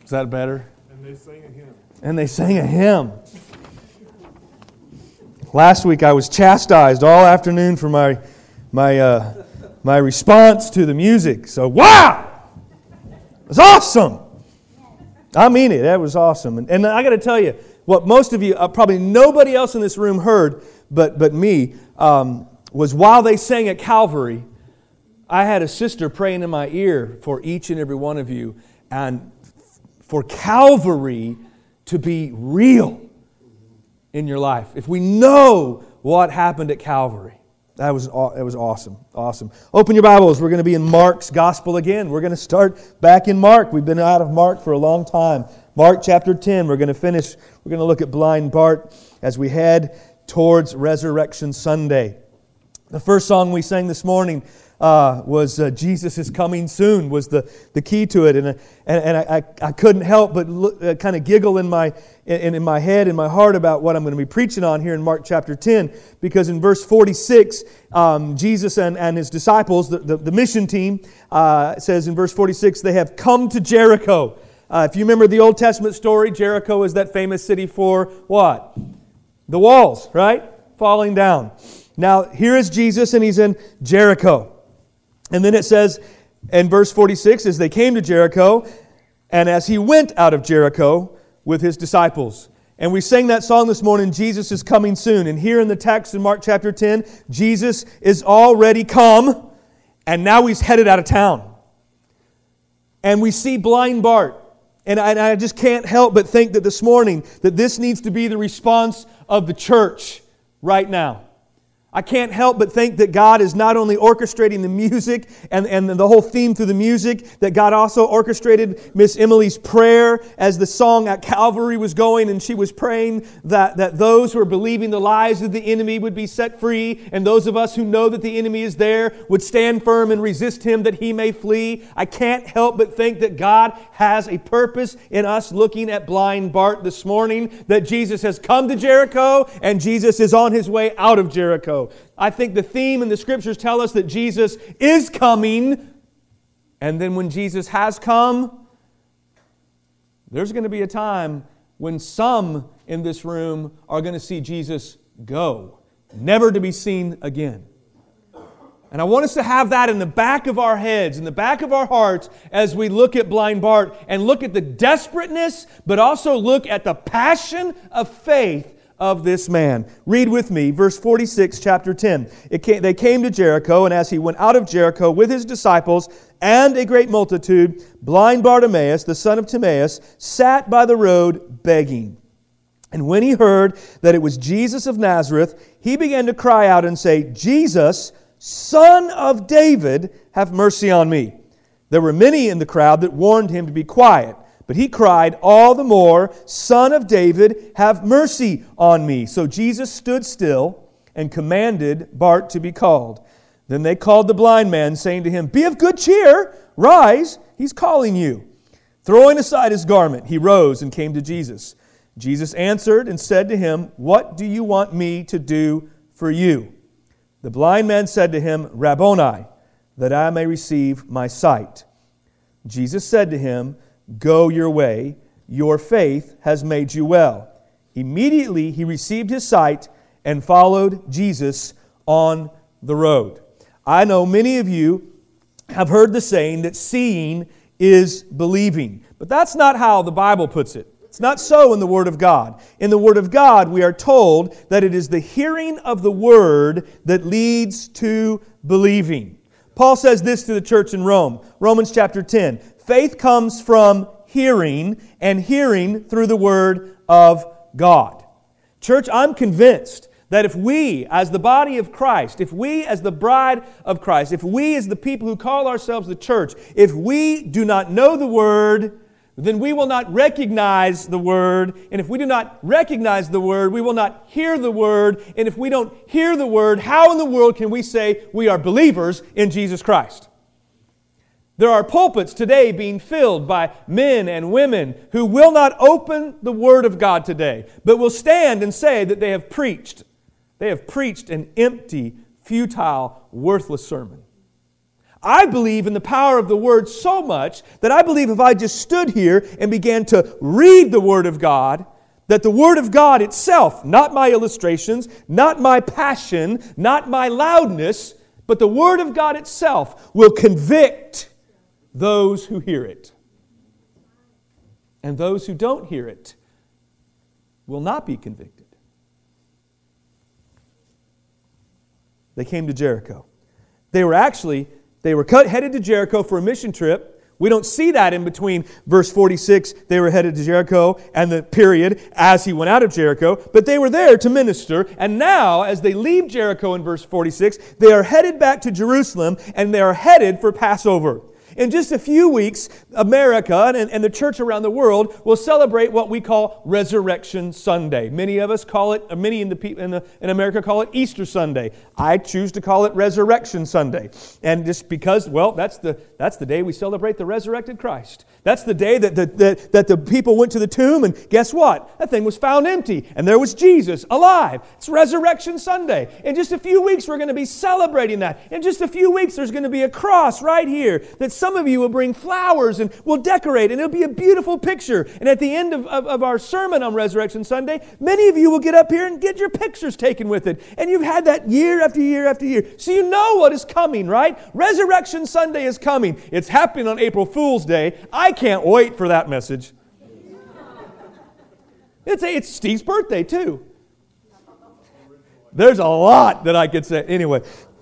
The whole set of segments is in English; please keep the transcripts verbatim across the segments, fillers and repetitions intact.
Is that better? And they sang a hymn. And they sang a hymn. Last week I was chastised all afternoon for my my uh, my response to the music. So wow, it was awesome. I mean it. That was awesome. And, and I got to tell you, what most of you, uh, probably nobody else in this room heard, but but me, um, was while they sang at Calvary, I had a sister praying in my ear for each and every one of you, and for Calvary to be real in your life. If we know what happened at Calvary, that was that was awesome, awesome. Open your Bibles. We're going to be in Mark's Gospel again. We're going to start back in Mark. We've been out of Mark for a long time. Mark chapter ten. We're going to finish. We're going to look at blind Bart as we head towards Resurrection Sunday. The first song we sang this morning Uh, was uh, Jesus is Coming Soon was the, the key to it. And, uh, and, and I, I, I couldn't help but look, uh, kind of giggle in my, in, in my head, in my heart about what I'm going to be preaching on here in Mark chapter ten. Because in verse forty-six, um, Jesus and, and His disciples, the, the, the mission team, uh, says in verse forty-six, they have come to Jericho. Uh, if you remember the Old Testament story, Jericho is that famous city for what? The walls, right? Falling down. Now, here is Jesus and He's in Jericho. And then it says in verse forty-six, as they came to Jericho, and as He went out of Jericho with His disciples. And we sang that song this morning, Jesus is Coming Soon. And here in the text in Mark chapter ten, Jesus is already come, and now He's headed out of town. And we see blind Bart. And I, and I just can't help but think that this morning, that this needs to be the response of the church right now. I can't help but think that God is not only orchestrating the music and, and the whole theme through the music, that God also orchestrated Miss Emily's prayer as the song at Calvary was going, and she was praying that, that those who are believing the lies of the enemy would be set free, and those of us who know that the enemy is there would stand firm and resist him that he may flee. I can't help but think that God has a purpose in us looking at blind Bart this morning, that Jesus has come to Jericho and Jesus is on His way out of Jericho. I think the theme in the Scriptures tell us that Jesus is coming, and then when Jesus has come, there's going to be a time when some in this room are going to see Jesus go, never to be seen again. And I want us to have that in the back of our heads, in the back of our hearts, as we look at blind Bart and look at the desperateness, but also look at the passion of faith of this man. Read with me, verse forty-six, chapter ten. It came, they came to Jericho, and as He went out of Jericho with His disciples and a great multitude, blind Bartimaeus, the son of Timaeus, sat by the road begging. And when he heard that it was Jesus of Nazareth, he began to cry out and say, Jesus, Son of David, have mercy on me. There were many in the crowd that warned him to be quiet. But he cried all the more, Son of David, have mercy on me. So Jesus stood still and commanded Bart to be called. Then they called the blind man, saying to him, Be of good cheer, rise, he's calling you. Throwing aside his garment, he rose and came to Jesus. Jesus answered and said to him, What do you want me to do for you? The blind man said to him, Rabboni, that I may receive my sight. Jesus said to him, Go your way, your faith has made you well. Immediately he received his sight and followed Jesus on the road. I know many of you have heard the saying that seeing is believing. But that's not how the Bible puts it. It's not so in the Word of God. In the Word of God, we are told that it is the hearing of the Word that leads to believing. Paul says this to the church in Rome, Romans chapter ten. Faith comes from hearing, and hearing through the Word of God. Church, I'm convinced that if we, as the body of Christ, if we as the bride of Christ, if we as the people who call ourselves the church, if we do not know the Word, then we will not recognize the Word. And if we do not recognize the Word, we will not hear the Word. And if we don't hear the Word, how in the world can we say we are believers in Jesus Christ? There are pulpits today being filled by men and women who will not open the Word of God today, but will stand and say that they have preached. They have preached an empty, futile, worthless sermon. I believe in the power of the Word so much that I believe if I just stood here and began to read the Word of God, that the Word of God itself, not my illustrations, not my passion, not my loudness, but the Word of God itself will convict those who hear it. And those who don't hear it will not be convicted. They came to Jericho. They were actually, they were cut, headed to Jericho for a mission trip. We don't see that in between verse forty-six, they were headed to Jericho, and the period as he went out of Jericho. But they were there to minister. And now, as they leave Jericho in verse forty-six, they are headed back to Jerusalem, and they are headed for Passover. In just a few weeks, America and, and the church around the world will celebrate what we call Resurrection Sunday. Many of us call it, many in, the, in, the, in America call it Easter Sunday. I choose to call it Resurrection Sunday. And just because, well, that's the, that's the day we celebrate the resurrected Christ. That's the day that the, that, that the people went to the tomb, and guess what? That thing was found empty, and there was Jesus alive. It's Resurrection Sunday. In just a few weeks, we're going to be celebrating that. In just a few weeks, there's going to be a cross right here that some of you will bring flowers and will decorate, and it'll be a beautiful picture. And at the end of, of, of our sermon on Resurrection Sunday, many of you will get up here and get your pictures taken with it. And you've had that year after year after year. So you know what is coming, right? Resurrection Sunday is coming. It's happening on April Fool's Day. I can't wait for that message. It's, a, it's Steve's birthday, too. There's a lot that I could say. Anyway,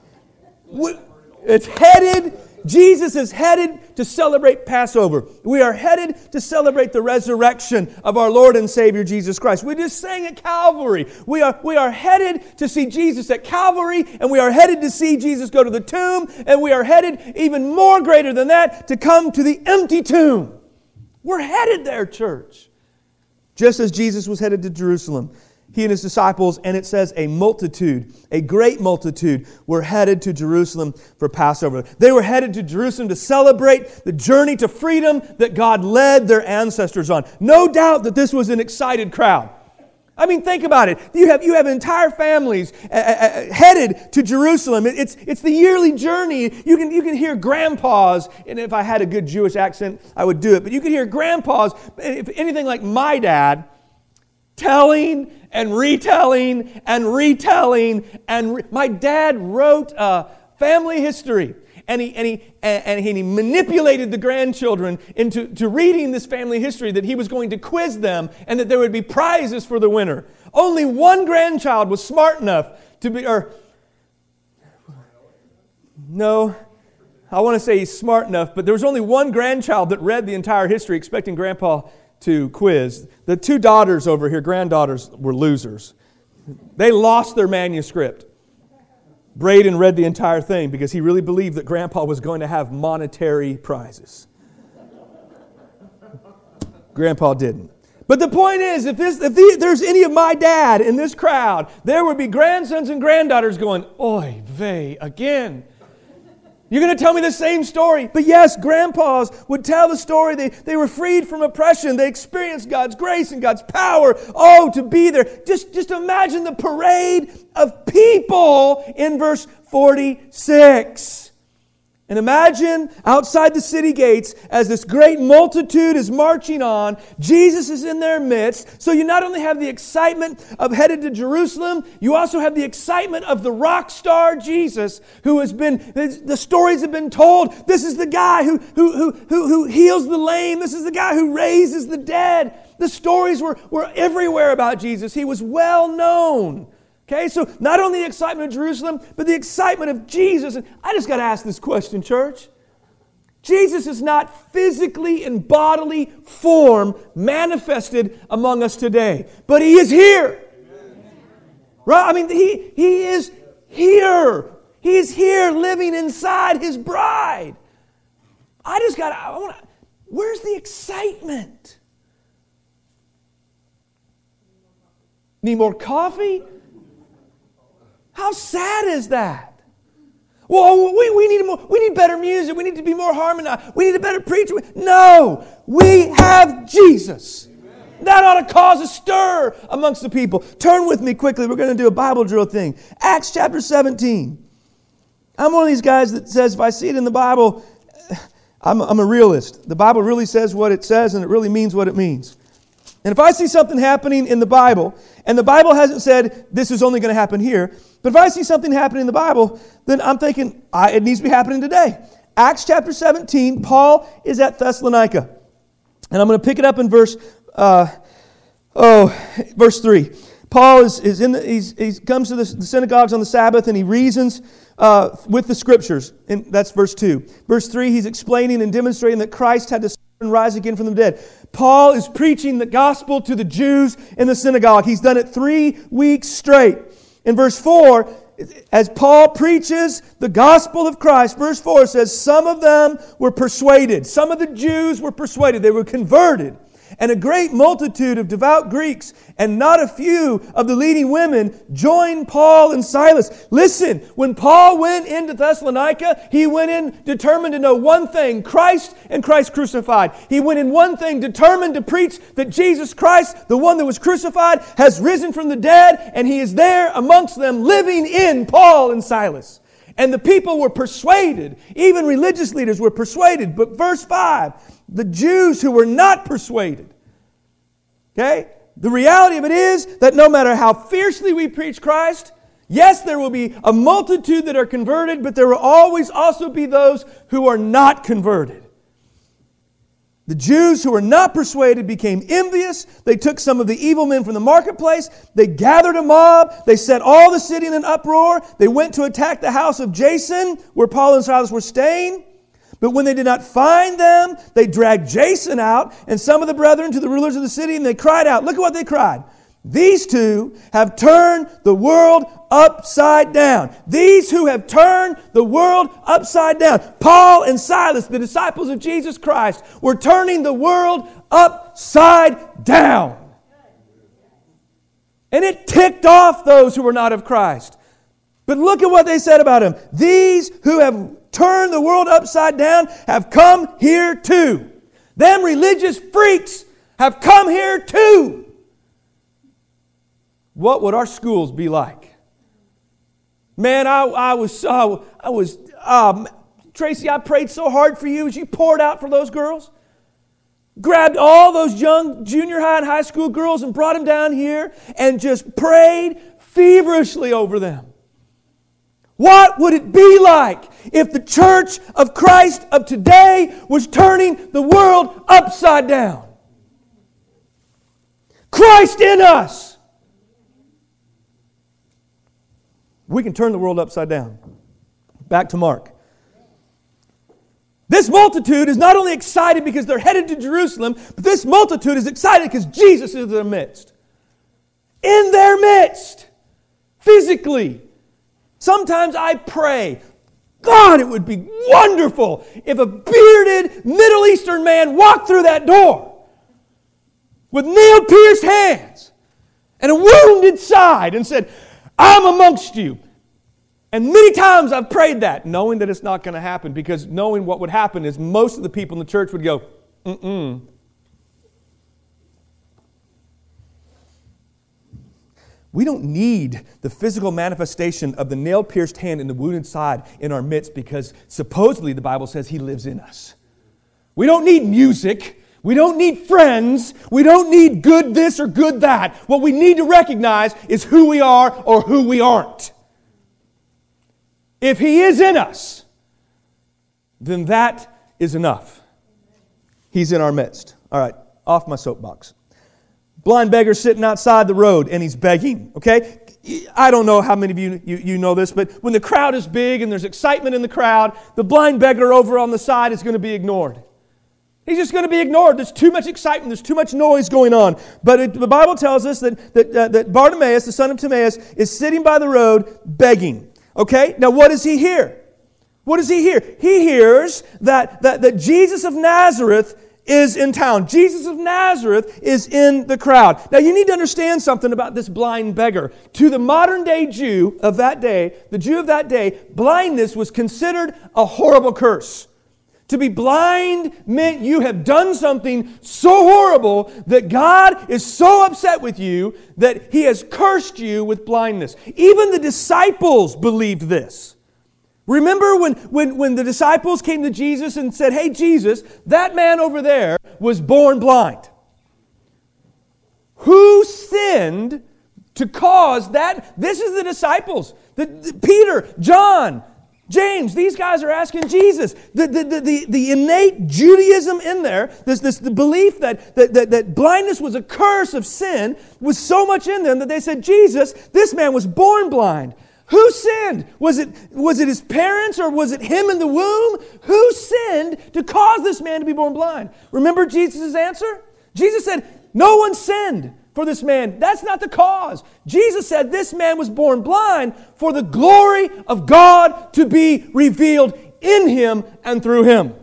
it's headed... Jesus is headed to celebrate Passover. We are headed to celebrate the resurrection of our Lord and Savior Jesus Christ. We just sang at Calvary. We are, we are headed to see Jesus at Calvary, and we are headed to see Jesus go to the tomb, and we are headed even more greater than that to come to the empty tomb. We're headed there, church. Just as Jesus was headed to Jerusalem, he and his disciples, and it says a multitude, a great multitude, were headed to Jerusalem for Passover. They were headed to Jerusalem to celebrate the journey to freedom that God led their ancestors on. No doubt that this was an excited crowd. I mean, think about it. You have you have entire families uh, uh, headed to Jerusalem. It's it's the yearly journey. You can you can hear grandpas, and if I had a good Jewish accent, I would do it. But you can hear grandpas, if anything like my dad, telling and retelling and retelling. And re- my dad wrote a family history, and he and he and he manipulated the grandchildren into to reading this family history that he was going to quiz them, and that there would be prizes for the winner. Only one grandchild was smart enough to be, or no, I want to say he's smart enough, but there was only one grandchild that read the entire history, expecting Grandpa to quiz. The two daughters over here, granddaughters, were losers. They lost their manuscript. Braden read the entire thing because he really believed that Grandpa was going to have monetary prizes. Grandpa didn't. But the point is, if, this, if the, there's any of my dad in this crowd, there would be grandsons and granddaughters going, oy vey, again. You're going to tell me the same story. But yes, grandpas would tell the story. They, they were freed from oppression. They experienced God's grace and God's power. Oh, to be there. Just, just imagine the parade of people in verse forty-six. And imagine outside the city gates as this great multitude is marching on. Jesus is in their midst. So you not only have the excitement of headed to Jerusalem, you also have the excitement of the rock star Jesus, who has been, the stories have been told. This is the guy who, who, who, who, who heals the lame. This is the guy who raises the dead. The stories were, were everywhere about Jesus. He was well known. Okay, so not only the excitement of Jerusalem, but the excitement of Jesus. And I just got to ask this question, church. Jesus is not physically in bodily form manifested among us today, but He is here. Amen. Right? I mean, He, he is here. He is here living inside His bride. I just got to, I want to, where's the excitement? Need more coffee? How sad is that? Well, we, we, need more, we need better music. We need to be more harmonized. We need a better preacher. No, we have Jesus. Amen. That ought to cause a stir amongst the people. Turn with me quickly. We're going to do a Bible drill thing. Acts chapter seventeen. I'm one of these guys that says if I see it in the Bible, I'm, I'm a realist. The Bible really says what it says, and it really means what it means. And if I see something happening in the Bible, and the Bible hasn't said this is only going to happen here, but if I see something happening in the Bible, then I'm thinking I, it needs to be happening today. Acts chapter seventeen, Paul is at Thessalonica. And I'm going to pick it up in verse, uh, oh, verse three. Paul is, is in the, he's, he comes to the, the synagogues on the Sabbath and he reasons uh, with the Scriptures. And that's verse two. Verse three, he's explaining and demonstrating that Christ had to suffer and rise again from the dead. Paul is preaching the gospel to the Jews in the synagogue. He's done it three weeks straight. In verse four, as Paul preaches the gospel of Christ, verse four says, some of them were persuaded. Some of the Jews were persuaded. They were converted. And a great multitude of devout Greeks and not a few of the leading women joined Paul and Silas. Listen, when Paul went into Thessalonica, he went in determined to know one thing, Christ and Christ crucified. He went in one thing, determined to preach that Jesus Christ, the one that was crucified, has risen from the dead, and He is there amongst them, living in Paul and Silas. And the people were persuaded. Even religious leaders were persuaded. But verse five, the Jews who were not persuaded. Okay? The reality of it is that no matter how fiercely we preach Christ, yes, there will be a multitude that are converted, but there will always also be those who are not converted. The Jews who were not persuaded became envious. They took some of the evil men from the marketplace. They gathered a mob. They set all the city in an uproar. They went to attack the house of Jason, where Paul and Silas were staying. But when they did not find them, they dragged Jason out and some of the brethren to the rulers of the city, and they cried out. Look at what they cried. These two have turned the world upside down. These who have turned the world upside down. Paul and Silas, the disciples of Jesus Christ, were turning the world upside down. And it ticked off those who were not of Christ. But look at what they said about him. These who have turned the world upside down have come here too. Them religious freaks have come here too. What would our schools be like? Man, I, I was, uh, I was, um, Tracy, I prayed so hard for you as you poured out for those girls. Grabbed all those young junior high and high school girls and brought them down here and just prayed feverishly over them. What would it be like if the church of Christ of today was turning the world upside down? Christ in us. We can turn the world upside down. Back to Mark. This multitude is not only excited because they're headed to Jerusalem, but this multitude is excited because Jesus is in their midst. In their midst. Physically. Sometimes I pray, God, it would be wonderful if a bearded Middle Eastern man walked through that door with nail-pierced hands and a wounded side and said, I'm amongst you. And many times I've prayed that, knowing that it's not going to happen, because knowing what would happen is most of the people in the church would go, mm-mm. We don't need the physical manifestation of the nail-pierced hand and the wounded side in our midst, because supposedly the Bible says He lives in us. We don't need music. We don't need friends. We don't need good this or good that. What we need to recognize is who we are or who we aren't. If He is in us, then that is enough. He's in our midst. All right, off my soapbox. Blind beggar sitting outside the road and he's begging, okay? I don't know how many of you, you you know this, but when the crowd is big and there's excitement in the crowd, the blind beggar over on the side is going to be ignored. He's just going to be ignored. There's too much excitement. There's too much noise going on. But it, the Bible tells us that, that, uh, that Bartimaeus, the son of Timaeus, is sitting by the road begging. Okay? Now what does he hear? What does he hear? He hears that, that, that Jesus of Nazareth is in town. Jesus of Nazareth is in the crowd. Now you need to understand something about this blind beggar. To the modern day Jew of that day, the Jew of that day, blindness was considered a horrible curse. To be blind meant you have done something so horrible that God is so upset with you that He has cursed you with blindness. Even the disciples believed this. Remember when, when, when the disciples came to Jesus and said, hey, Jesus, that man over there was born blind. Who sinned to cause that? This is the disciples. The, the, Peter, John, James, these guys are asking Jesus. The, the, the, the, the innate Judaism in there, this, this, the belief that, that, that, that blindness was a curse of sin, was so much in them that they said, Jesus, this man was born blind. Who sinned? Was it, was it his parents or was it him in the womb? Who sinned to cause this man to be born blind? Remember Jesus' answer? Jesus said, no one sinned for this man. That's not the cause. Jesus said this man was born blind for the glory of God to be revealed in him and through him.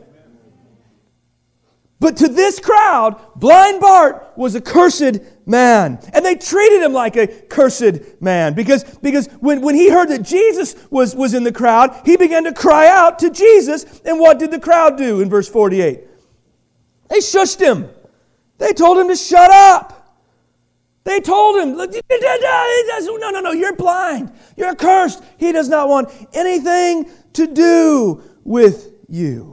But to this crowd, blind Bart was a cursed man. And they treated him like a cursed man. Because, because when, when he heard that Jesus was, was in the crowd, he began to cry out to Jesus. And what did the crowd do in verse forty-eight? They shushed him. They told him to shut up. They told him, no, no, no, you're blind. You're cursed. He does not want anything to do with you.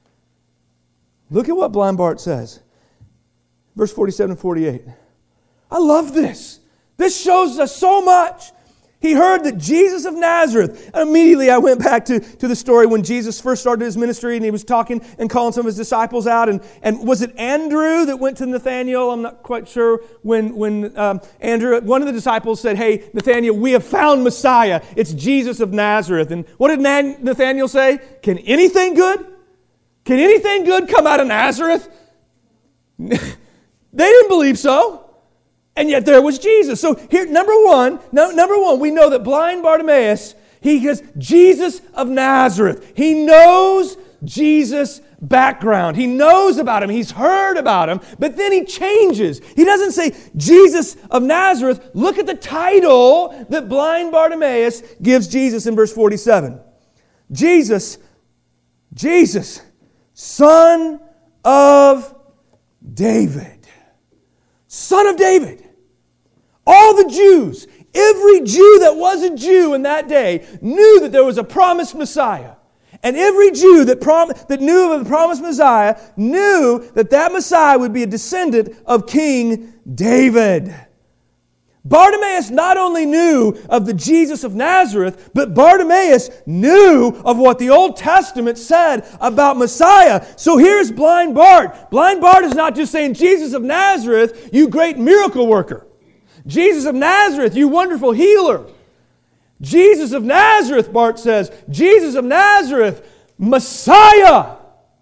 Look at what blind Bart says. Verse forty-seven and forty-eight. I love this. This shows us so much. He heard that Jesus of Nazareth. And immediately I went back to, to the story when Jesus first started his ministry and he was talking and calling some of his disciples out. And, and was it Andrew that went to Nathanael? I'm not quite sure. When, when um, Andrew, one of the disciples said, hey, Nathanael, we have found Messiah. It's Jesus of Nazareth. And what did Nathanael say? Can anything good? Can anything good come out of Nazareth? They didn't believe so. And yet there was Jesus. So here, number one, no, number one, we know that blind Bartimaeus, he is Jesus of Nazareth. He knows Jesus' background. He knows about him. He's heard about him. But then he changes. He doesn't say Jesus of Nazareth. Look at the title that blind Bartimaeus gives Jesus in verse forty-seven. Jesus, Jesus, Son of David. Son of David. All the Jews, every Jew that was a Jew in that day knew that there was a promised Messiah. And every Jew that, prom- that knew of the promised Messiah knew that that Messiah would be a descendant of King David. Bartimaeus not only knew of the Jesus of Nazareth, but Bartimaeus knew of what the Old Testament said about Messiah. So here's blind Bart. Blind Bart is not just saying, Jesus of Nazareth, you great miracle worker. Jesus of Nazareth, you wonderful healer. Jesus of Nazareth, Bart says, Jesus of Nazareth, Messiah.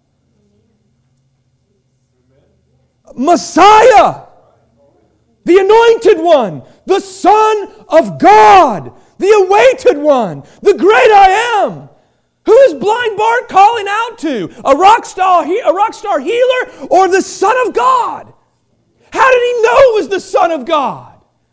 Messiah. The anointed one, the Son of God, the awaited one, the great I am. Who is blind Bart calling out to? A rock star, a rock star healer or the Son of God? How did he know it was the Son of God?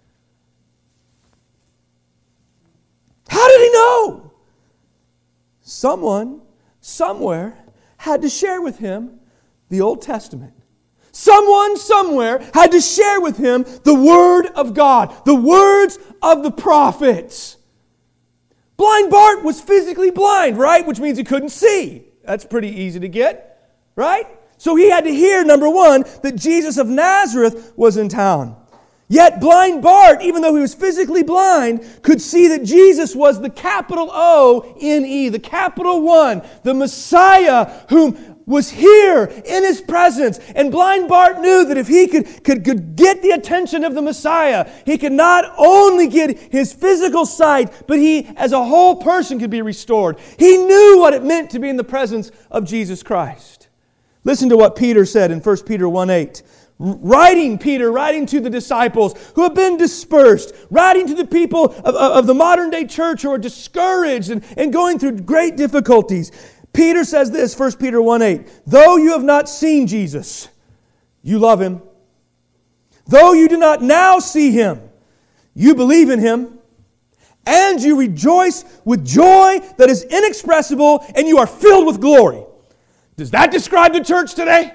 How did he know? Someone, somewhere, had to share with him the Old Testament. Someone somewhere had to share with him the Word of God, the words of the prophets. Blind Bart was physically blind, right? Which means he couldn't see. That's pretty easy to get, right? So he had to hear, number one, that Jesus of Nazareth was in town. Yet blind Bart, even though he was physically blind, could see that Jesus was the capital O N E, the capital One, the Messiah whom was here in his presence. And blind Bart knew that if he could, could, could get the attention of the Messiah, he could not only get his physical sight, but he as a whole person could be restored. He knew what it meant to be in the presence of Jesus Christ. Listen to what Peter said in First Peter one eight. Writing, Peter, writing to the disciples who have been dispersed, writing to the people of, of, of the modern day church who are discouraged and, and going through great difficulties. Peter says this, First Peter one eight, though you have not seen Jesus, you love Him. Though you do not now see Him, you believe in Him, and you rejoice with joy that is inexpressible, and you are filled with glory. Does that describe the church today?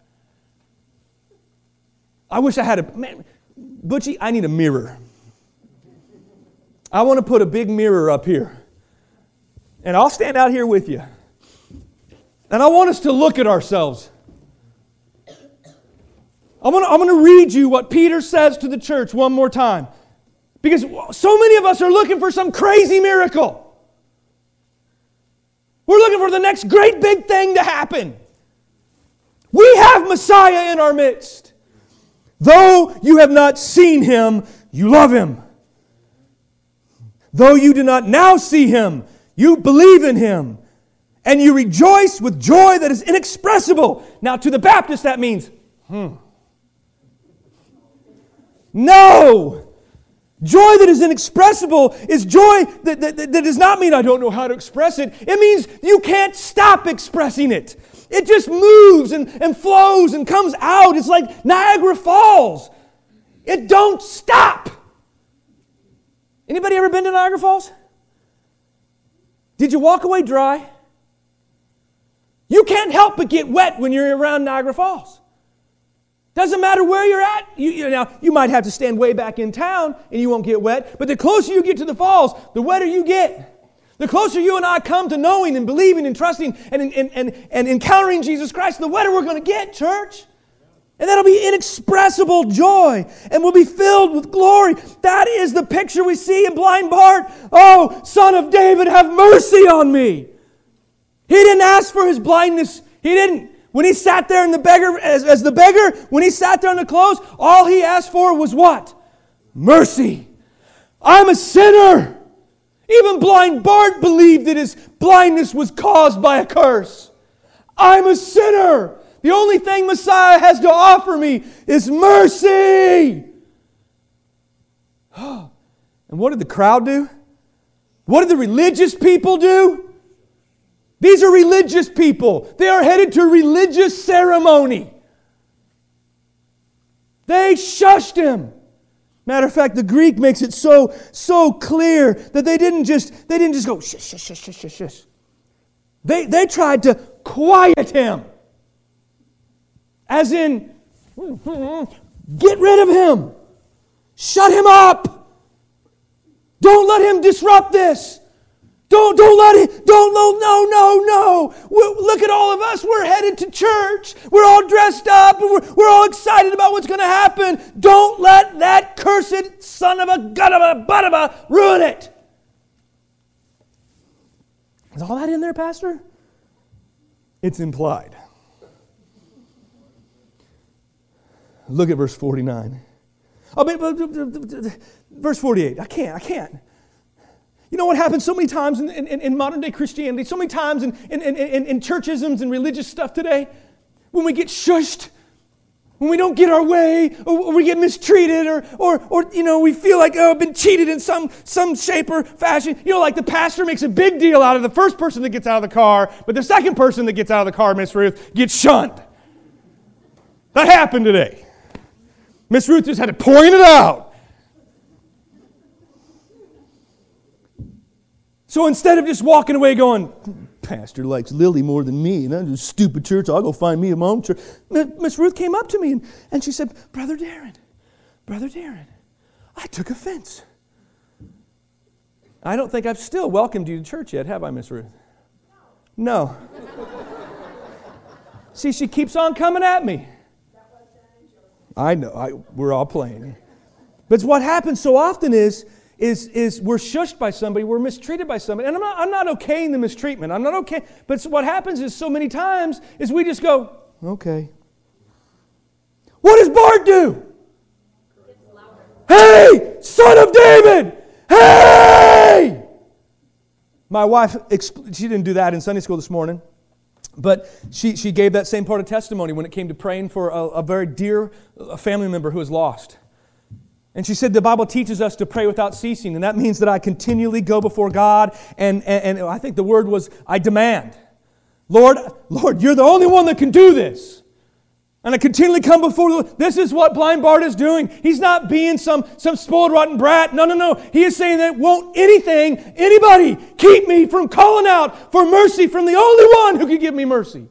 I wish I had a... Man, Butchie, I need a mirror. I want to put a big mirror up here. And I'll stand out here with you. And I want us to look at ourselves. I'm going to, I'm going to read you what Peter says to the church one more time. Because so many of us are looking for some crazy miracle. We're looking for the next great big thing to happen. We have Messiah in our midst. Though you have not seen Him, you love Him. Though you do not now see Him, you believe in Him. And you rejoice with joy that is inexpressible. Now to the Baptist that means, hmm. No! Joy that is inexpressible is joy that, that, that does not mean I don't know how to express it. It means you can't stop expressing it. It just moves and, and flows and comes out. It's like Niagara Falls. It don't stop. Anybody ever been to Niagara Falls? Did you walk away dry? You can't help but get wet when you're around Niagara Falls. Doesn't matter where you're at. You, you, now, you might have to stand way back in town and you won't get wet. But the closer you get to the falls, the wetter you get. The closer you and I come to knowing and believing and trusting and, and, and, and encountering Jesus Christ, the wetter we're going to get, church. And that'll be inexpressible joy. And we'll be filled with glory. That is the picture we see in blind Bart. Oh, Son of David, have mercy on me. He didn't ask for his blindness. He didn't. When he sat there in the beggar, as, as the beggar, when he sat there in the clothes, all he asked for was what? Mercy. I'm a sinner. Even blind Bart believed that his blindness was caused by a curse. I'm a sinner. The only thing Messiah has to offer me is mercy. And what did the crowd do? What did the religious people do? These are religious people. They are headed to religious ceremony. They shushed him. Matter of fact, the Greek makes it so, so clear that they didn't just, they didn't just go, shush, shush, shush, shush, shush, shush. They, they tried to quiet him. As in, get rid of him. Shut him up. Don't let him disrupt this. Don't, don't let it, don't, no, no, no, no. We're, look at all of us. We're headed to church. We're all dressed up. And we're, we're all excited about what's going to happen. Don't let that cursed son of a gut of a butt of a ruin it. Is all that in there, Pastor? It's implied. Look at verse forty-nine. Oh, but, verse forty-eight. I can't, I can't. You know what happens so many times in, in, in modern day Christianity, so many times in, in, in, in, in churchisms and religious stuff today, when we get shushed, when we don't get our way, or, or we get mistreated, or, or, or you know, we feel like, oh, I've been cheated in some, some shape or fashion. You know, like the pastor makes a big deal out of the first person that gets out of the car, but the second person that gets out of the car, Miss Ruth, gets shunned. That happened today. Miss Ruth just had to point it out. So instead of just walking away going, Pastor likes Lily more than me, and I'm just a stupid church, I'll go find me a mom church. Miss Ruth came up to me and, and she said, Brother Darren, Brother Darren, I took offense. I don't think I've still welcomed you to church yet, have I, Miss Ruth? No. See, she keeps on coming at me. I know, I, we're all playing. But what happens so often is, Is, is we're shushed by somebody, we're mistreated by somebody. And I'm not, I'm not okaying the mistreatment. I'm not okay. But what happens is so many times is we just go, okay. What does Bart do? Hey, Son of David! Hey! My wife, she didn't do that in Sunday school this morning. But she, she gave that same part of testimony when it came to praying for a, a very dear family member who was lost. And she said the Bible teaches us to pray without ceasing. And that means that I continually go before God. And, and, and I think the word was, I demand. Lord, Lord, you're the only one that can do this. And I continually come before the Lord. This is what blind Bart is doing. He's not being some, some spoiled, rotten brat. No, no, no. He is saying that won't anything, anybody keep me from calling out for mercy from the only one who can give me mercy.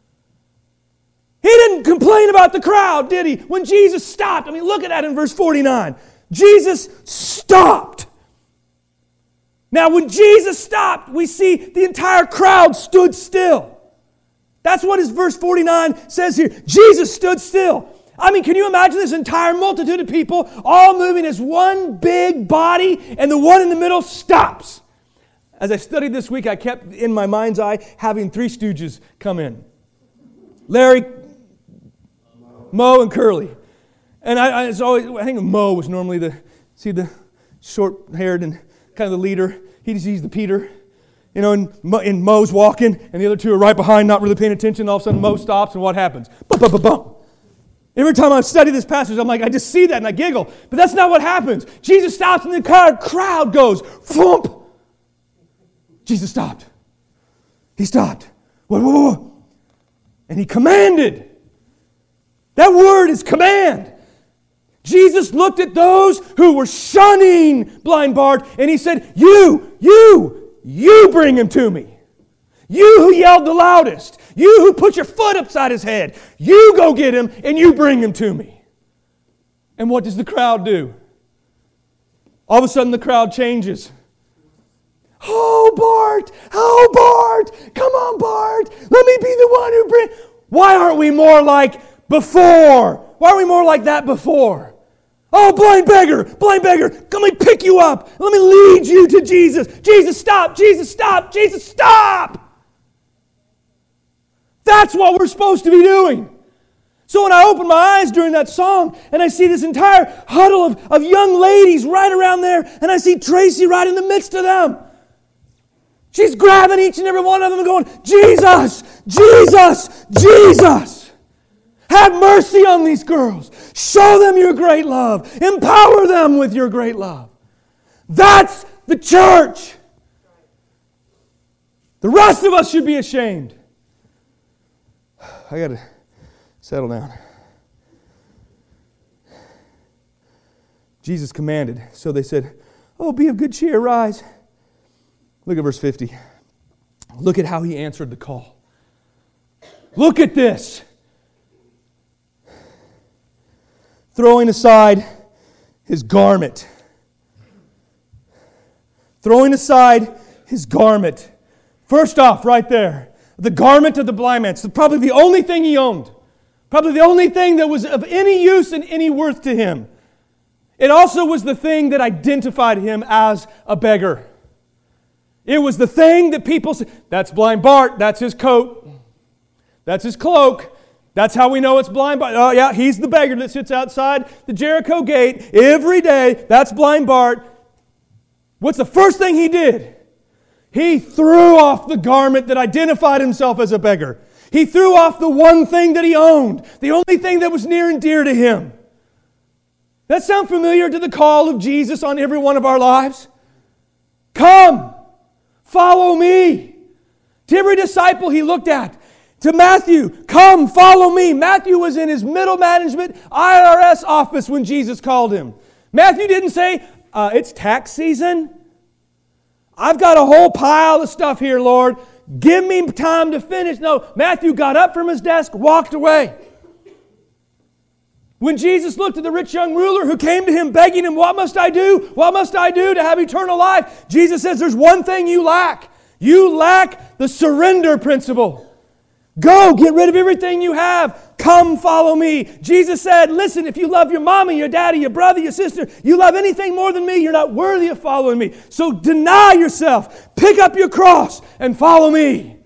He didn't complain about the crowd, did he? When Jesus stopped, I mean, look at that in verse forty-nine. Jesus stopped. Now, when Jesus stopped, we see the entire crowd stood still. That's what his verse forty-nine says here. Jesus stood still. I mean, can you imagine this entire multitude of people all moving as one big body, and the one in the middle stops? As I studied this week, I kept in my mind's eye having three stooges come in. Larry, Mo, and Curly. And I, I, it's always, I think Mo was normally the, see the short-haired and kind of the leader. He's, he's the Peter. You know, and, Mo, and Mo's walking, and the other two are right behind, not really paying attention. All of a sudden, Mo stops, and what happens? Bum, bum, bum, bum. Every time I study this passage, I'm like, I just see that, and I giggle. But that's not what happens. Jesus stops, and the crowd, crowd goes, thump. Jesus stopped. He stopped. Whoa, whoa, whoa. And he commanded. That word is command. Jesus looked at those who were shunning blind Bart, and he said, you, you, you bring him to me. You who yelled the loudest. You who put your foot upside his head. You go get him, and you bring him to me. And what does the crowd do? All of a sudden the crowd changes. Oh, Bart! Oh, Bart! Come on, Bart! Let me be the one who brings... Why aren't we more like before? Why aren't we more like that before? Oh, blind beggar! Blind beggar! Let me pick you up! Let me lead you to Jesus! Jesus, stop! Jesus, stop! Jesus, stop! That's what we're supposed to be doing. So when I open my eyes during that song and I see this entire huddle of, of young ladies right around there, and I see Tracy right in the midst of them, she's grabbing each and every one of them and going, Jesus, Jesus, Jesus. Have mercy on these girls. Show them your great love. Empower them with your great love. That's the church. The rest of us should be ashamed. I got to settle down. Jesus commanded, so they said, oh, be of good cheer, rise. Look at verse fifty. Look at how he answered the call. Look at this. Throwing aside his garment. Throwing aside his garment. First off, right there, the garment of the blind man. It's probably the only thing he owned. Probably the only thing that was of any use and any worth to him. It also was the thing that identified him as a beggar. It was the thing that people said, that's blind Bart, that's his coat, that's his cloak, that's how we know it's blind Bart. Oh yeah, he's the beggar that sits outside the Jericho gate every day, that's blind Bart. What's the first thing he did? He threw off the garment that identified himself as a beggar. He threw off the one thing that he owned, the only thing that was near and dear to him. That sound familiar to the call of Jesus on every one of our lives? Come! Follow me. To every disciple he looked at. To Matthew, come, follow me. Matthew was in his middle management I R S office when Jesus called him. Matthew didn't say, uh, it's tax season. I've got a whole pile of stuff here, Lord. Give me time to finish. No, Matthew got up from his desk, walked away. When Jesus looked at the rich young ruler who came to him begging him, what must I do? What must I do to have eternal life? Jesus says, there's one thing you lack. You lack the surrender principle. Go, get rid of everything you have. Come, follow me. Jesus said, listen, if you love your mama, your daddy, your brother, your sister, you love anything more than me, you're not worthy of following me. So deny yourself. Pick up your cross and follow me.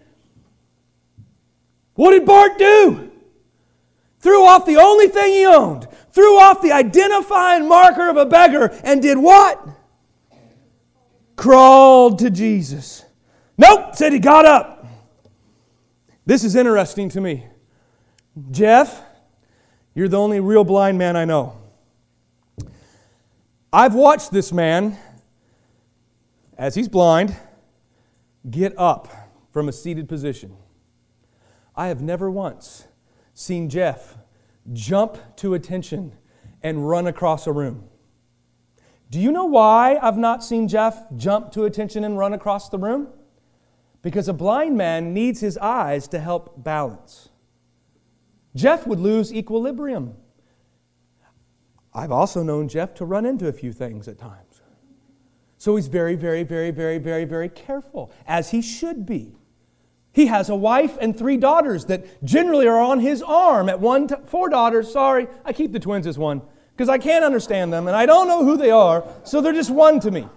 What did Bart do? Threw off the only thing he owned. Threw off the identifying marker of a beggar and did what? Crawled to Jesus. Nope, said he got up. This is interesting to me. Jeff, you're the only real blind man I know. I've watched this man, as he's blind, get up from a seated position. I have never once seen Jeff jump to attention and run across a room. Do you know why I've not seen Jeff jump to attention and run across the room? Because a blind man needs his eyes to help balance. Jeff would lose equilibrium. I've also known Jeff to run into a few things at times. So he's very, very, very, very, very, very careful, as he should be. He has a wife and three daughters that generally are on his arm. At one, t- four daughters, sorry, I keep the twins as one, because I can't understand them, and I don't know who they are, so they're just one to me.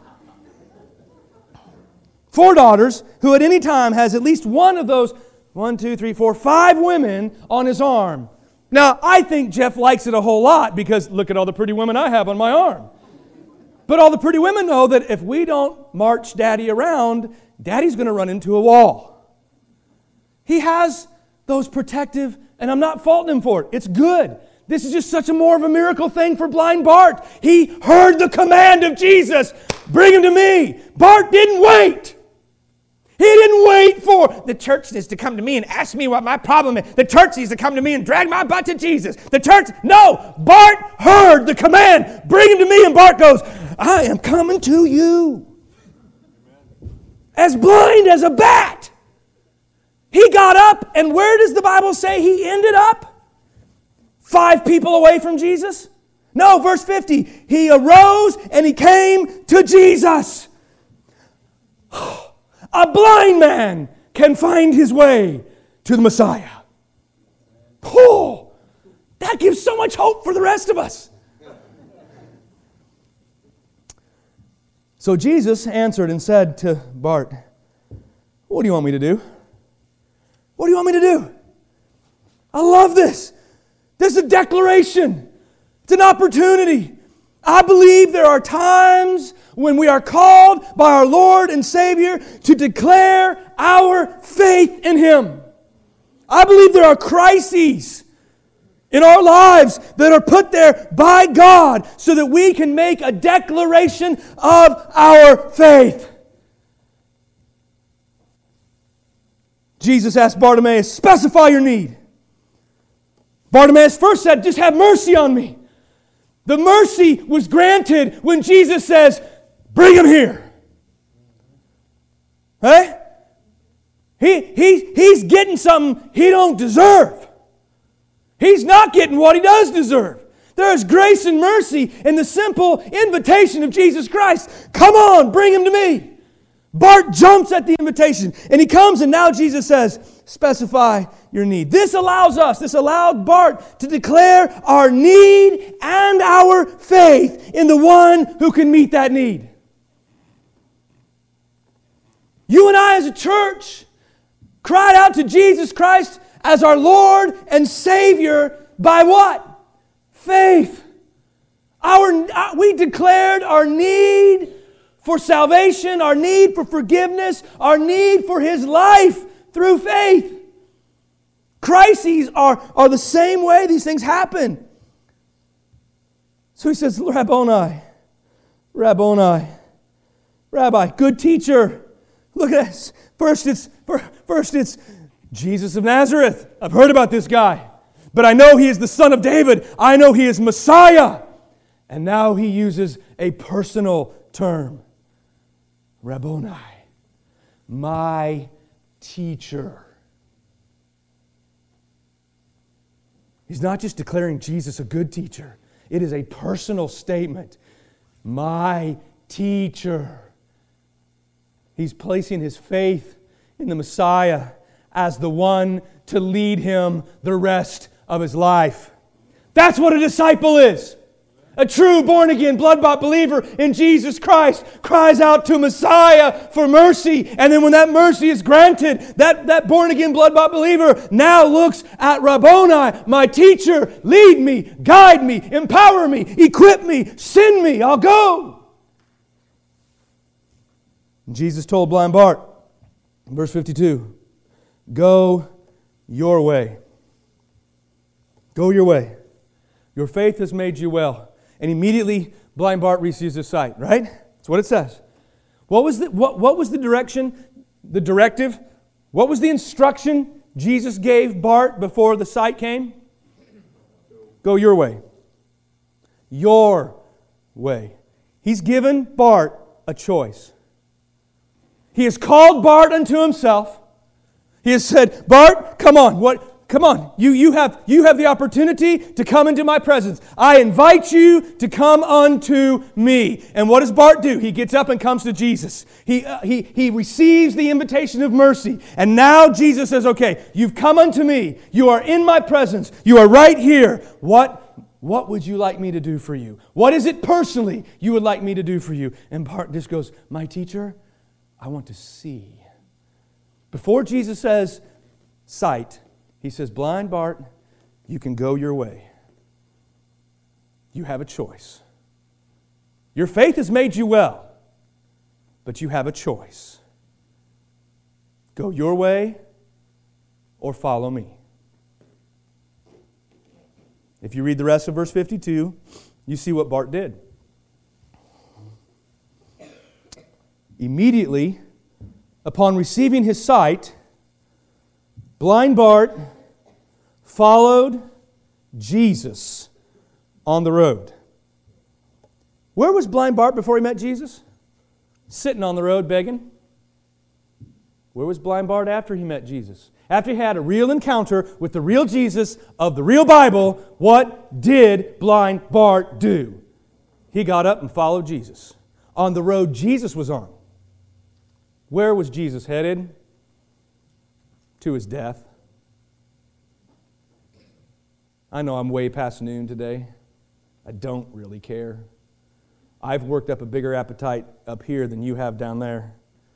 Four daughters, who at any time has at least one of those, one, two, three, four, five women on his arm. Now, I think Jeff likes it a whole lot, because look at all the pretty women I have on my arm. But all the pretty women know that if we don't march Daddy around, Daddy's going to run into a wall. He has those protective, and I'm not faulting him for it. It's good. This is just such a more of a miracle thing for blind Bart. He heard the command of Jesus. Bring him to me. Bart didn't wait. He didn't wait for the church needs to come to me and ask me what my problem is. The church needs to come to me and drag my butt to Jesus. The church, no. Bart heard the command. Bring him to me. And Bart goes, I am coming to you. As blind as a bat. He got up, and where does the Bible say he ended up? Five people away from Jesus? No, verse fifty. He arose and he came to Jesus. A blind man can find his way to the Messiah. Oh, that gives so much hope for the rest of us. So Jesus answered and said to Bart, what do you want me to do? What do you want me to do? I love this. This is a declaration. It's an opportunity. I believe there are times when we are called by our Lord and Savior to declare our faith in Him. I believe there are crises in our lives that are put there by God so that we can make a declaration of our faith. Jesus asked Bartimaeus, specify your need. Bartimaeus first said, just have mercy on me. The mercy was granted when Jesus says, bring him here. Hey? He, he, he's getting something he don't deserve. He's not getting what he does deserve. There is grace and mercy in the simple invitation of Jesus Christ. Come on, bring him to me. Bart jumps at the invitation, and he comes, and now Jesus says, specify your need. This allows us, this allowed Bart to declare our need and our faith in the one who can meet that need. You and I as a church cried out to Jesus Christ as our Lord and Savior by what? Faith. Our, we declared our need for salvation, our need for forgiveness, our need for His life through faith. Crises are, are the same way these things happen. So he says, Rabboni, Rabboni, Rabbi, good teacher. Look at this. First it's, first it's Jesus of Nazareth. I've heard about this guy. But I know He is the Son of David. I know He is Messiah. And now He uses a personal term. Rabboni, my teacher. He's not just declaring Jesus a good teacher. It is a personal statement. My teacher. He's placing his faith in the Messiah as the one to lead him the rest of his life. That's what a disciple is. A true born-again, blood-bought believer in Jesus Christ cries out to Messiah for mercy. And then when that mercy is granted, that, that born-again, blood-bought believer now looks at Rabboni, my teacher, lead me, guide me, empower me, equip me, send me, I'll go. And Jesus told blind Bart, in verse fifty-two, go your way. Go your way. Your faith has made you well. And immediately, blind Bart receives his sight, right? That's what it says. What was the, what, what was the direction, the directive? What was the instruction Jesus gave Bart before the sight came? Go your way. Your way. He's given Bart a choice. He has called Bart unto himself. He has said, Bart, come on. What? come on, you, you, have, you have the opportunity to come into my presence. I invite you to come unto me. And what does Bart do? He gets up and comes to Jesus. He, uh, he, he receives the invitation of mercy. And now Jesus says, okay, you've come unto me. You are in my presence. You are right here. What, what would you like me to do for you? What is it personally you would like me to do for you? And Bart just goes, my teacher, I want to see. Before Jesus says, sight, he says, blind Bart, you can go your way. You have a choice. Your faith has made you well, but you have a choice. Go your way or follow me. If you read the rest of verse fifty-two, you see what Bart did. Immediately, upon receiving his sight, blind Bart followed Jesus on the road. Where was blind Bart before he met Jesus? Sitting on the road begging. Where was blind Bart after he met Jesus? After he had a real encounter with the real Jesus of the real Bible, what did blind Bart do? He got up and followed Jesus on the road Jesus was on. Where was Jesus headed? To his death. I know I'm way past noon today. I don't really care. I've worked up a bigger appetite up here than you have down there.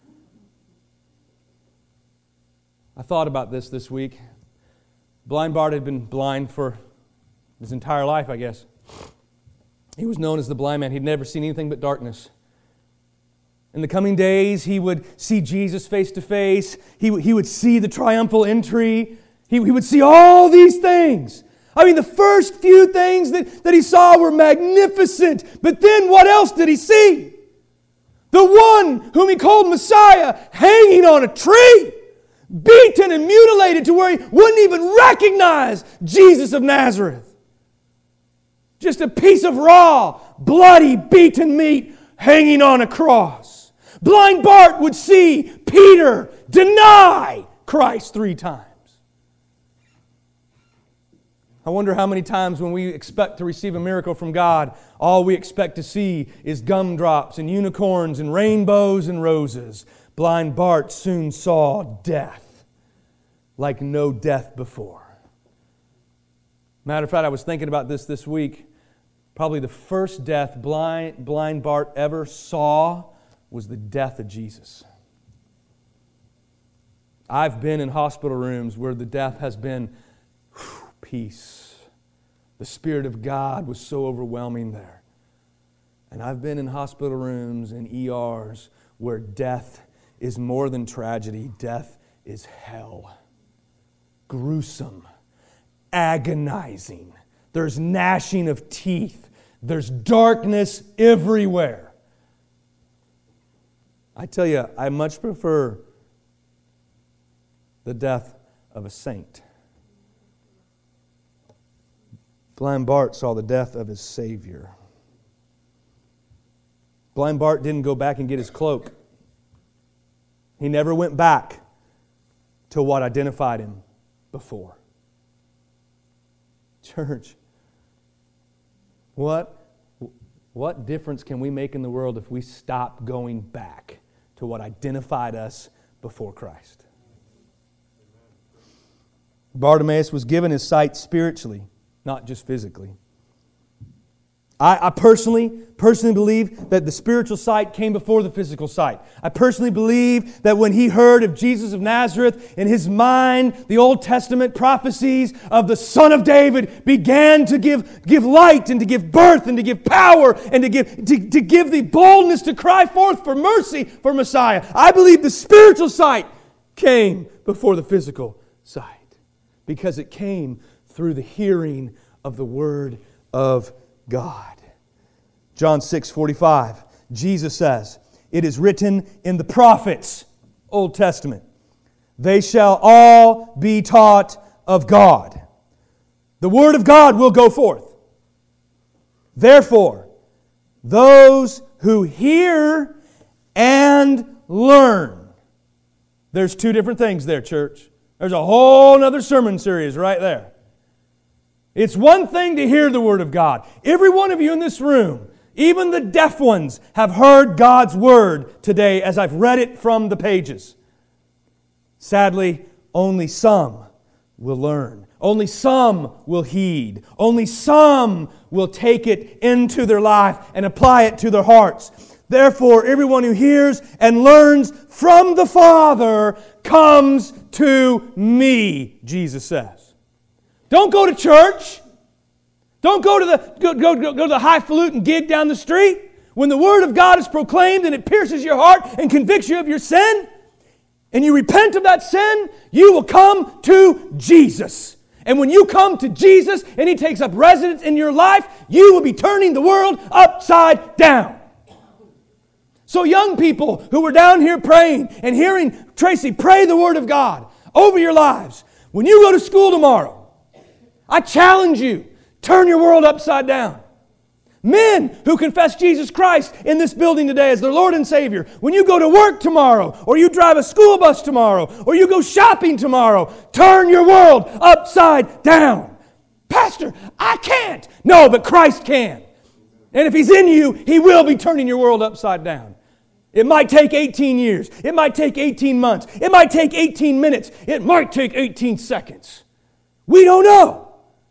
I thought about this this week. Blind Bart had been blind for his entire life, I guess. He was known as the blind man. He'd never seen anything but darkness. In the coming days, he would see Jesus face to face. He, he would see the triumphal entry. He, he would see all these things. I mean, the first few things that, that he saw were magnificent. But then what else did he see? The one whom he called Messiah hanging on a tree, beaten and mutilated to where he wouldn't even recognize Jesus of Nazareth. Just a piece of raw, bloody, beaten meat hanging on a cross. Blind Bart would see Peter deny Christ three times. I wonder how many times when we expect to receive a miracle from God, all we expect to see is gumdrops and unicorns and rainbows and roses. Blind Bart soon saw death like no death before. Matter of fact, I was thinking about this this week. Probably the first death blind, blind Bart ever saw was the death of Jesus. I've been in hospital rooms where the death has been whew, peace. The Spirit of God was so overwhelming there. And I've been in hospital rooms and E Rs where death is more than tragedy. Death is hell. Gruesome. Agonizing. There's gnashing of teeth. There's darkness everywhere. I tell you, I much prefer the death of a saint. Blind Bart saw the death of his Savior. Blind Bart didn't go back and get his cloak. He never went back to what identified him before. Church, what, what difference can we make in the world if we stop going back to what identified us before Christ? Bartimaeus was given his sight spiritually, not just physically. I, I personally, personally believe that the spiritual sight came before the physical sight. I personally believe that when he heard of Jesus of Nazareth, in his mind, the Old Testament prophecies of the Son of David began to give, give light and to give birth and to give power and to give, to, to give the boldness to cry forth for mercy for Messiah. I believe the spiritual sight came before the physical sight because it came through the hearing of the Word of God. John six forty-five, Jesus says, "It is written in the prophets," Old Testament, "they shall all be taught of God." The Word of God will go forth. Therefore, those who hear and learn. There's two different things there, church. There's a whole other sermon series right there. It's one thing to hear the Word of God. Every one of you in this room, even the deaf ones, have heard God's Word today as I've read it from the pages. Sadly, only some will learn. Only some will heed. Only some will take it into their life and apply it to their hearts. Therefore, everyone who hears and learns from the Father comes to me, Jesus says. Don't go to church. Don't go to the go, go, go, go to the highfalutin gig down the street. When the Word of God is proclaimed and it pierces your heart and convicts you of your sin, and you repent of that sin, you will come to Jesus. And when you come to Jesus and He takes up residence in your life, you will be turning the world upside down. So young people who were down here praying and hearing Tracy pray the Word of God over your lives, when you go to school tomorrow, I challenge you, turn your world upside down. Men who confess Jesus Christ in this building today as their Lord and Savior, when you go to work tomorrow, or you drive a school bus tomorrow, or you go shopping tomorrow, turn your world upside down. Pastor, I can't. No, but Christ can. And if He's in you, He will be turning your world upside down. It might take eighteen years. It might take eighteen months. It might take eighteen minutes. It might take eighteen seconds. We don't know.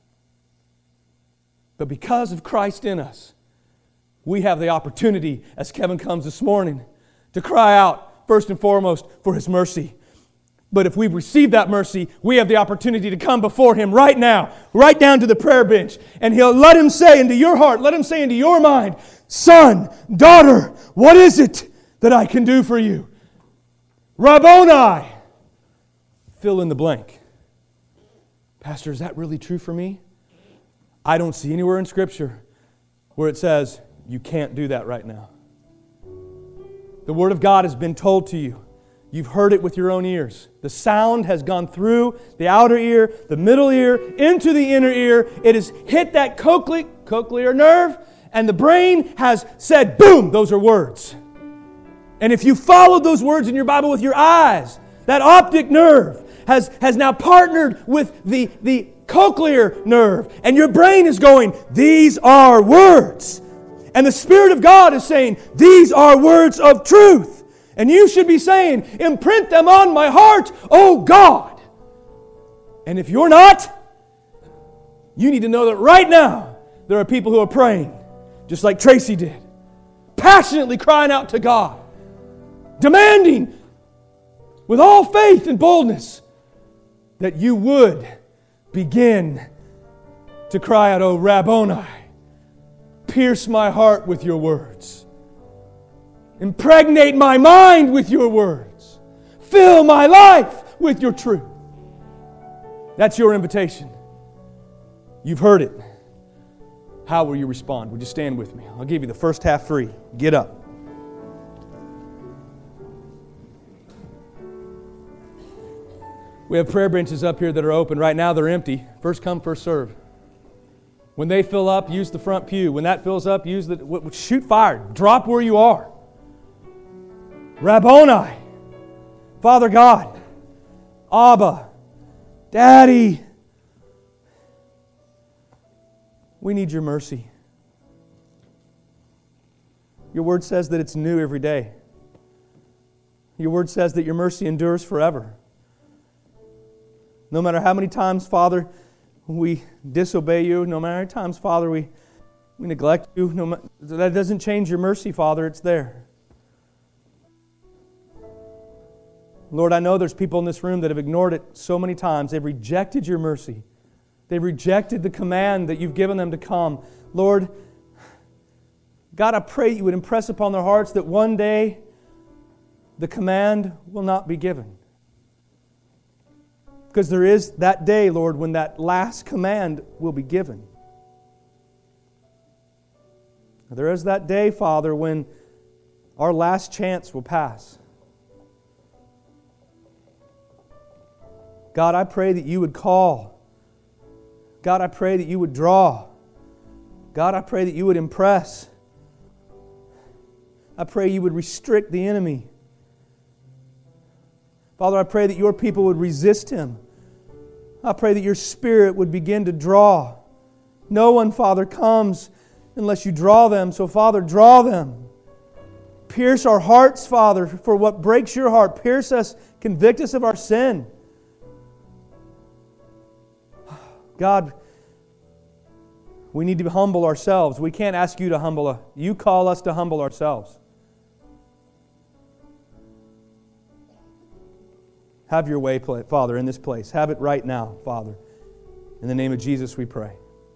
But because of Christ in us, we have the opportunity, as Kevin comes this morning, to cry out, first and foremost, for His mercy. But if we've received that mercy, we have the opportunity to come before Him right now, right down to the prayer bench. And He'll let Him say into your heart, let Him say into your mind, son, daughter, what is it that I can do for you? Rabboni, fill in the blank. Pastor, is that really true for me? I don't see anywhere in Scripture where it says you can't do that right now. The Word of God has been told to you. You've heard it with your own ears. The sound has gone through the outer ear, the middle ear, into the inner ear. It has hit that cochlear, cochlear nerve, and the brain has said, boom, those are words. And if you followed those words in your Bible with your eyes, that optic nerve has, has now partnered with the, the cochlear nerve, and your brain is going, these are words. And the Spirit of God is saying, these are words of truth. And you should be saying, imprint them on my heart, oh God. And if you're not, you need to know that right now there are people who are praying, just like Tracy did, passionately crying out to God, demanding with all faith and boldness that you would begin to cry out, oh Rabboni, pierce my heart with your words. Impregnate my mind with your words. Fill my life with your truth. That's your invitation. You've heard it. How will you respond? Would you stand with me? I'll give you the first half free. Get up. We have prayer benches up here that are open. Right now they're empty. First come, first serve. When they fill up, use the front pew. When that fills up, use the shoot fire. Drop where you are. Rabboni, Father God, Abba, Daddy, we need your mercy. Your word says that it's new every day. Your word says that your mercy endures forever. No matter how many times, Father, we disobey you, no matter how many times, Father, we, we neglect you, no matter, that doesn't change your mercy, Father, it's there. Lord, I know there's people in this room that have ignored it so many times. They've rejected your mercy. They've rejected the command that you've given them to come. Lord, God, I pray you would impress upon their hearts that one day the command will not be given. Because there is that day, Lord, when that last command will be given. There is that day, Father, when our last chance will pass. God, I pray that you would call. God, I pray that you would draw. God, I pray that you would impress. I pray you would restrict the enemy. Father, I pray that your people would resist him. I pray that your Spirit would begin to draw. No one, Father, comes unless you draw them. So, Father, draw them. Pierce our hearts, Father, for what breaks your heart. Pierce us, convict us of our sin. God, we need to humble ourselves. We can't ask you to humble us. You call us to humble ourselves. Have your way, Father, in this place. Have it right now, Father. In the name of Jesus we pray.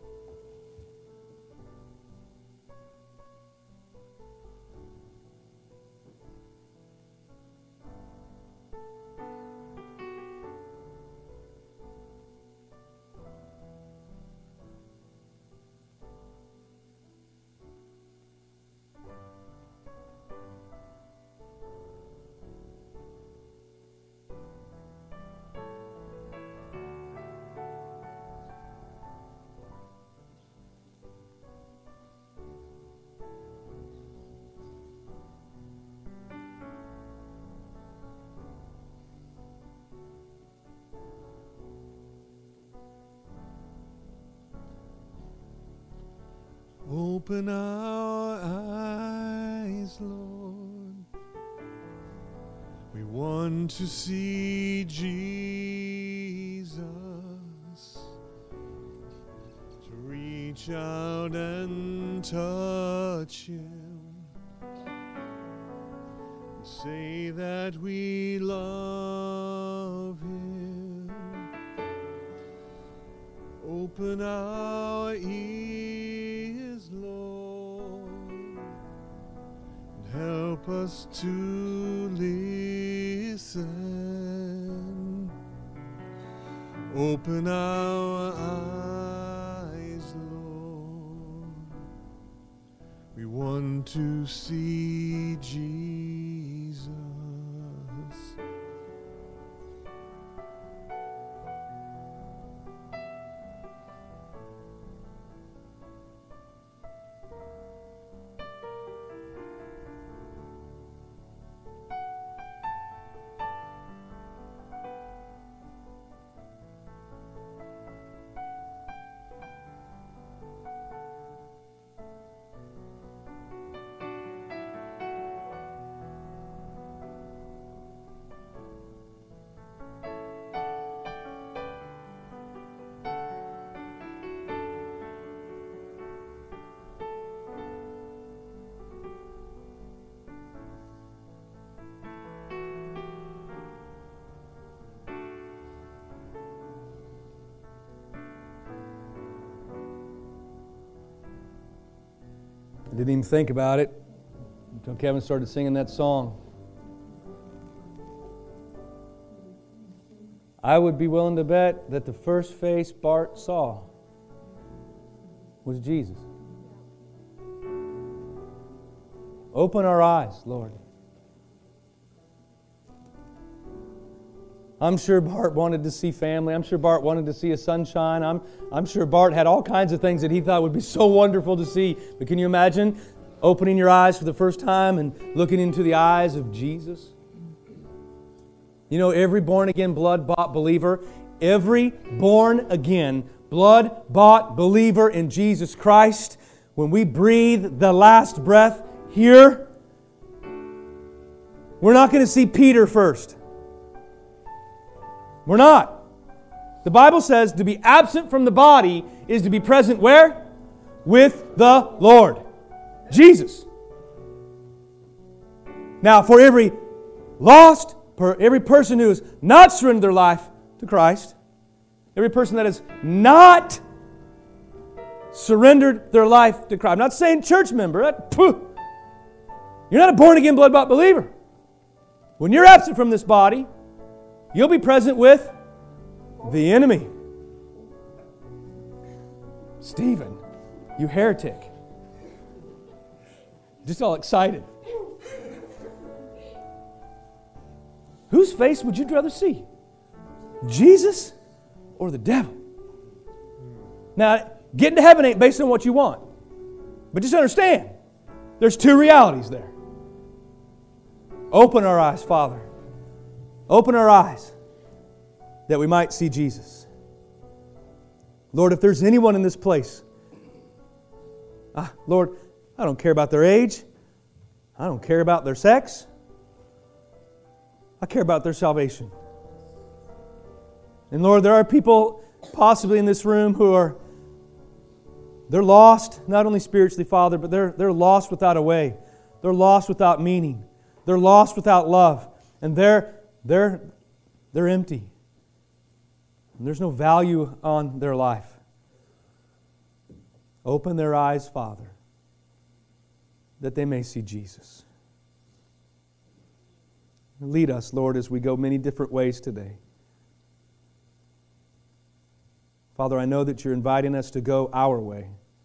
Open our eyes, Lord. We want to see Jesus. To reach out and touch Him. And say that we love Him. Open our ears, Lord, and help us to listen. Open our eyes, Lord. We want to see Jesus. I didn't even think about it until Kevin started singing that song. I would be willing to bet that the first face Bart saw was Jesus. Open our eyes, Lord. I'm sure Bart wanted to see family. I'm sure Bart wanted to see a sunshine. I'm, I'm sure Bart had all kinds of things that he thought would be so wonderful to see. But can you imagine opening your eyes for the first time and looking into the eyes of Jesus? You know, every born-again, blood-bought believer, every born-again, blood-bought believer in Jesus Christ, when we breathe the last breath here, we're not going to see Peter first. We're not. The Bible says to be absent from the body is to be present where? With the Lord. Jesus. Now, for every lost, for every person who has not surrendered their life to Christ, every person that has not surrendered their life to Christ. I'm not saying church member. That, pooh. You're not a born-again, blood-bought believer. When you're absent from this body, you'll be present with the enemy. Stephen, you heretic. Just all excited. Whose face would you rather see? Jesus or the devil? Now, getting to heaven ain't based on what you want. But just understand, there's two realities there. Open our eyes, Father. Open our eyes that we might see Jesus. Lord, if there's anyone in this place, ah, Lord, I don't care about their age. I don't care about their sex. I care about their salvation. And Lord, there are people possibly in this room who are, they're lost, not only spiritually, Father, but they're, they're lost without a way. They're lost without meaning. They're lost without love. And they're, they're, they're empty. And there's no value on their life. Open their eyes, Father, that they may see Jesus. Lead us, Lord, as we go many different ways today. Father, I know that you're inviting us to go our way.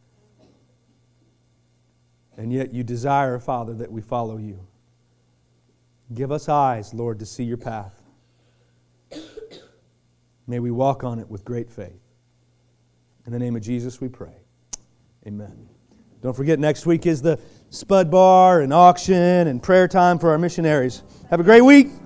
And yet you desire, Father, that we follow you. Give us eyes, Lord, to see your path. May we walk on it with great faith. In the name of Jesus we pray. Amen. Don't forget, next week is the Spud Bar and auction and prayer time for our missionaries. Have a great week.